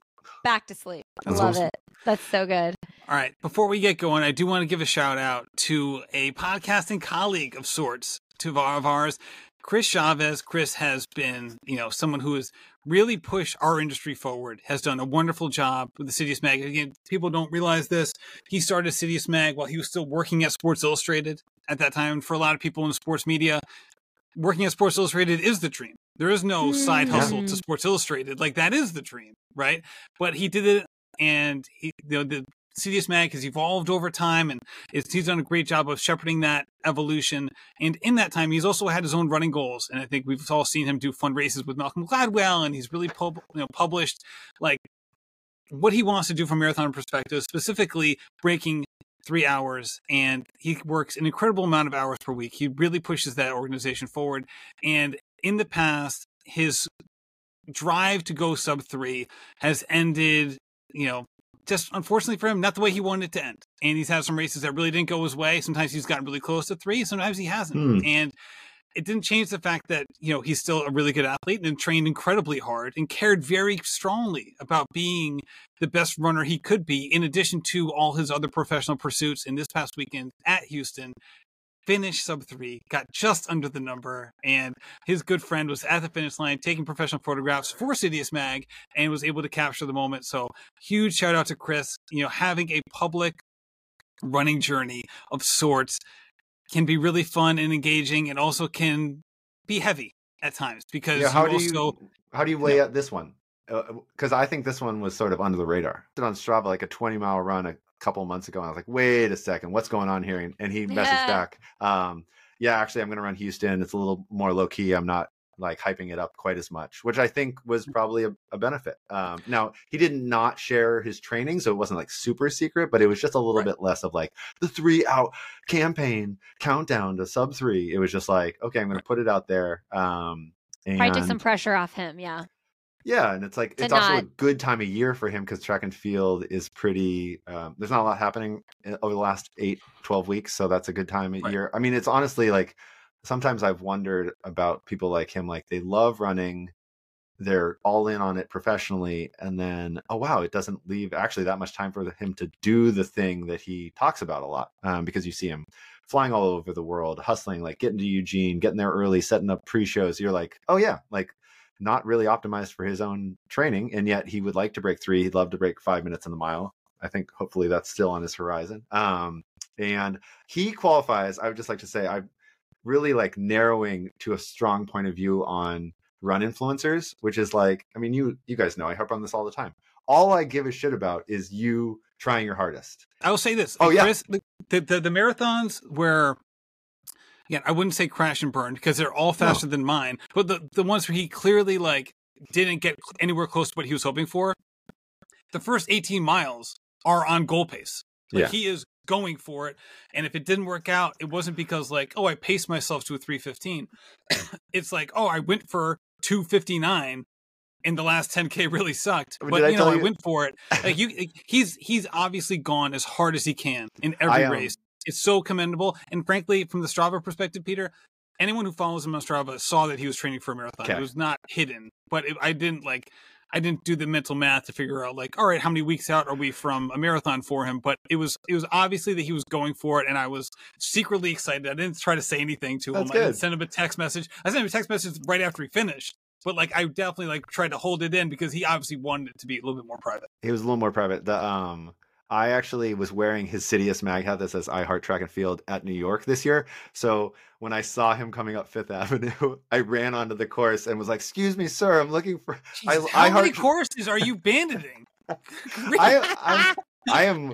I love it. That's so good. All right. Before we get going, I do want to give a shout out to a podcasting colleague of sorts of ours, Chris Chavez. Chris has been, someone who has really pushed our industry forward, has done a wonderful job with the Citius Mag. Again, people don't realize this. He started Citius Mag while he was still working at Sports Illustrated at that time. For a lot of people in sports media, working at Sports Illustrated is the dream. There is no side hustle to Sports Illustrated. Like, that is the dream, right? But he did it, and the Citius Mag has evolved over time, and he's done a great job of shepherding that evolution. And in that time, he's also had his own running goals. And I think we've all seen him do fun races with Malcolm Gladwell, and he's really published like what he wants to do from a marathon perspective, specifically breaking 3 hours. And he works an incredible amount of hours per week. He really pushes that organization forward. And in the past, his drive to go sub 3 has ended, just unfortunately for him, not the way he wanted it to end. And he's had some races that really didn't go his way. Sometimes he's gotten really close to 3. Sometimes he hasn't. And it didn't change the fact that, he's still a really good athlete and trained incredibly hard and cared very strongly about being the best runner he could be, in addition to all his other professional pursuits. And this past weekend at Houston, finished sub 3, got just under the number, and his good friend was at the finish line taking professional photographs for Citius Mag and was able to capture the moment. So huge shout out to Chris. Having a public running journey of sorts can be really fun and engaging, and also can be heavy at times, because how do you weigh out this one? Because I think this one was sort of under the radar. I did on Strava like a 20-mile run a couple of months ago, and I was like, wait a second, what's going on here? And he messaged back, actually, I'm going to run Houston. It's a little more low key. I'm not like hyping it up quite as much, which I think was probably a benefit. Now he did not share his training, so it wasn't like super secret, but it was just a little bit less of like the 3-out campaign countdown to sub 3. It was just like, okay, I'm going to put it out there. And probably took some pressure off him. Yeah. Yeah, and it's like it's also a good time of year for him because track and field is pretty. There's not a lot happening over the last 8-12 weeks, so that's a good time of year. I mean, it's honestly like sometimes I've wondered about people like him, like they love running, they're all in on it professionally, and then oh wow, it doesn't leave actually that much time for him to do the thing that he talks about a lot, because you see him flying all over the world, hustling, like getting to Eugene, getting there early, setting up pre-shows. You're like, oh yeah, like. Not really optimized for his own training, and yet he would like to break 3. He'd love to break 5 minutes in the mile. I think hopefully that's still on his horizon. And he qualifies. I would just like to say I'm really like narrowing to a strong point of view on run influencers, which is like, I mean, you guys know I harp on this all the time. All I give a shit about is you trying your hardest. I will say this. Oh yeah, Chris, the marathons where. Again, I wouldn't say crash and burn because they're all faster than mine. But the ones where he clearly like didn't get anywhere close to what he was hoping for, the first 18 miles are on goal pace. Like he is going for it. And if it didn't work out, it wasn't because like, oh, I paced myself to a 3:15. It's like, oh, I went for 2:59 and the last 10K really sucked. But I went for it. Like he's obviously gone as hard as he can in every race. It's so commendable. And frankly, from the Strava perspective, Peter, anyone who follows him on Strava saw that he was training for a marathon. Okay. It was not hidden, but I didn't do the mental math to figure out like, all right, how many weeks out are we from a marathon for him? But it was obviously that he was going for it. And I was secretly excited. I didn't try to say anything to him. I didn't send him a text message. I sent him a text message right after he finished. But like, I definitely like tried to hold it in because he obviously wanted it to be a little bit more private. He was a little more private. I actually was wearing his Sidious mag hat that says I Heart Track and Field at New York this year. So when I saw him coming up Fifth Avenue, I ran onto the course and was like, "Excuse me, sir, I'm looking for." How many courses are you banditing? I am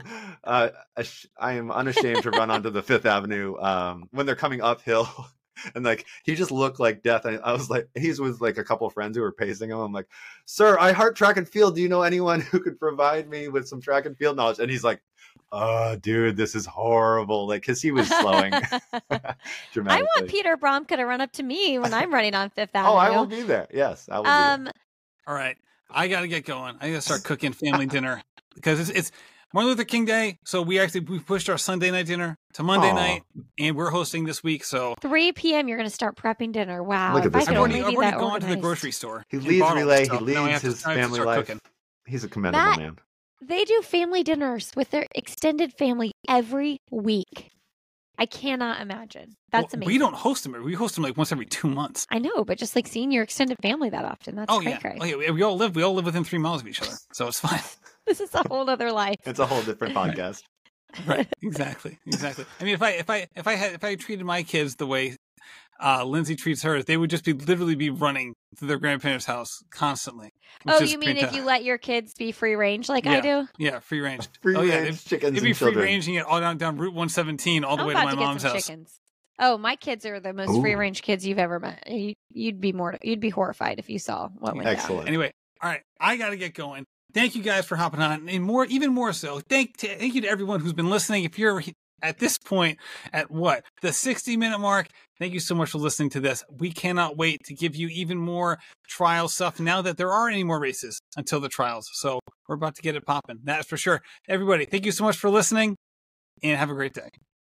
unashamed to run onto the Fifth Avenue when they're coming uphill. And like he just looked like death. I was like, he's with like a couple of friends who were pacing him. I'm like, "Sir, I heart track and field. Do you know anyone who could provide me with some track and field knowledge?" And he's like, "Oh, dude, this is horrible." Like, because he was slowing. I want Peter Bromka to run up to me when I'm running on Fifth Avenue. Oh, I will be there. Yes, I will be there. All right, I got to get going. I got to start cooking family dinner because it's Martin Luther King Day, so we pushed our Sunday night dinner to Monday night, and we're hosting this week. So 3 p.m. you're going to start prepping dinner. Wow! Look at this. I've already gone to the grocery store. He leads relay. He leads his family life. Cooking. He's a commendable man. They do family dinners with their extended family every week. I cannot imagine. That's amazing. We don't host them. We host them like once every 2 months. I know, but just like seeing your extended family that often, that's cray. Oh yeah, we all live within 3 miles of each other, so it's fine. This is a whole other life. It's a whole different podcast. Right. Exactly. I mean, if I treated my kids the way Lindsay treats hers, they would just literally be running to their grandparents' house constantly. Oh, you mean if you let your kids be free range like I do? Yeah, free range. Range chickens. It'd be free range and get all down Route 117 all the way to my mom's house. Chickens. Oh, my kids are the most free range kids you've ever met. You'd be horrified if you saw what went down. Anyway, all right, I got to get going. Thank you guys for hopping on, and even more so, thank you to everyone who's been listening. If you're at this point at the 60-minute mark, thank you so much for listening to this. We cannot wait to give you even more trial stuff now that there aren't any more races until the trials. So we're about to get it popping. That's for sure. Everybody, thank you so much for listening, and have a great day.